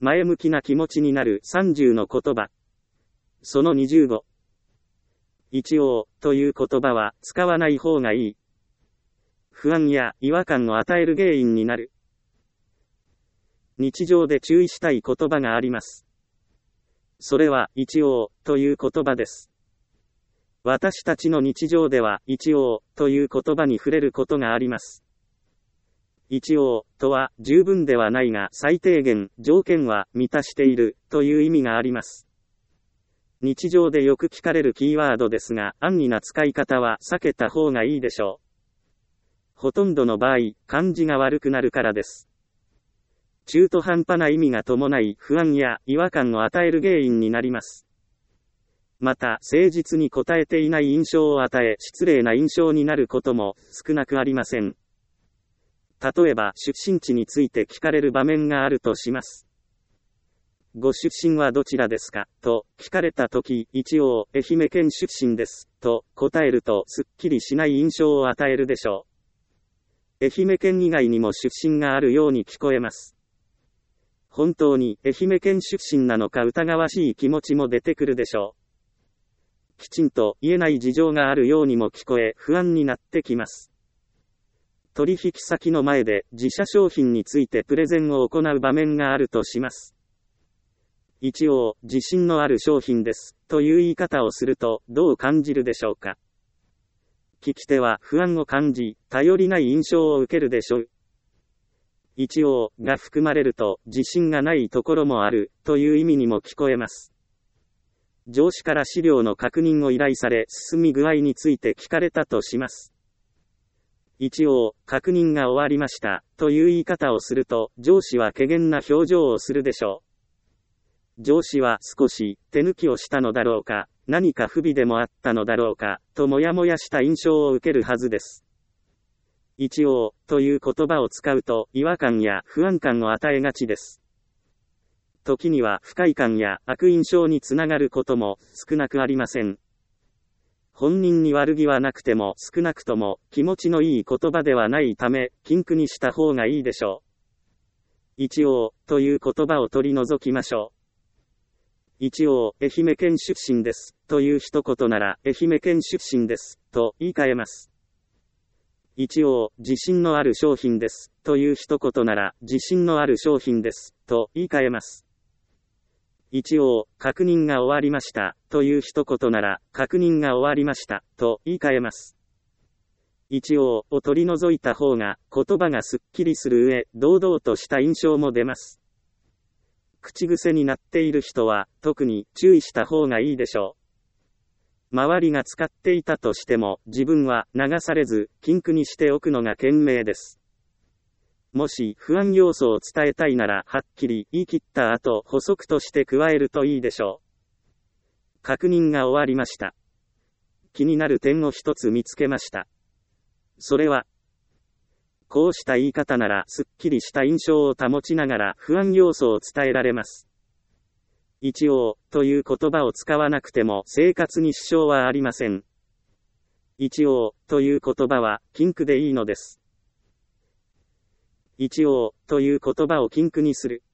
前向きな気持ちになる30の言葉。その25。一応という言葉は使わない方がいい。不安や違和感を与える原因になる。日常で注意したい言葉があります。それは一応という言葉です。私たちの日常では一応という言葉に触れることがあります。一応とは十分ではないが最低限条件は満たしているという意味があります。日常でよく聞かれるキーワードですが、安易な使い方は避けた方がいいでしょう。ほとんどの場合、感じが悪くなるからです。中途半端な意味が伴い不安や違和感を与える原因になります。また、誠実に答えていない印象を与え、失礼な印象になることも少なくありません。例えば、出身地について聞かれる場面があるとします。ご出身はどちらですかと聞かれたとき、一応、愛媛県出身です、と答えるとすっきりしない印象を与えるでしょう。愛媛県以外にも出身があるように聞こえます。本当に愛媛県出身なのか疑わしい気持ちも出てくるでしょう。きちんと言えない事情があるようにも聞こえ、不安になってきます。取引先の前で自社商品についてプレゼンを行う場面があるとします。一応、自信のある商品です、という言い方をすると、どう感じるでしょうか。聞き手は不安を感じ、頼りない印象を受けるでしょう。一応が含まれると、自信がないところもある、という意味にも聞こえます。上司から資料の確認を依頼され、進み具合について聞かれたとします。一応、確認が終わりました、という言い方をすると、上司は怪訝な表情をするでしょう。上司は少し手抜きをしたのだろうか、何か不備でもあったのだろうか、ともやもやした印象を受けるはずです。一応、という言葉を使うと、違和感や不安感を与えがちです。時には不快感や悪印象につながることも少なくありません。本人に悪気はなくても少なくとも気持ちのいい言葉ではないため、禁句にした方がいいでしょう。一応、という言葉を取り除きましょう。一応、愛媛県出身です、という一言なら、愛媛県出身です、と言い換えます。一応、自信のある商品です、という一言なら、自信のある商品です、と言い換えます。一応、確認が終わりました、という一言なら、確認が終わりました、と言い換えます。一応を取り除いた方が、言葉がすっきりする上、堂々とした印象も出ます。口癖になっている人は、特に注意した方がいいでしょう。周りが使っていたとしても、自分は流されず、禁句にしておくのが賢明です。もし不安要素を伝えたいならはっきり言い切った後補足として加えるといいでしょう。確認が終わりました。気になる点を一つ見つけました。それは、こうした言い方ならすっきりした印象を保ちながら不安要素を伝えられます。一応という言葉を使わなくても生活に支障はありません。一応という言葉は禁句でいいのです。一応という言葉を禁句にする。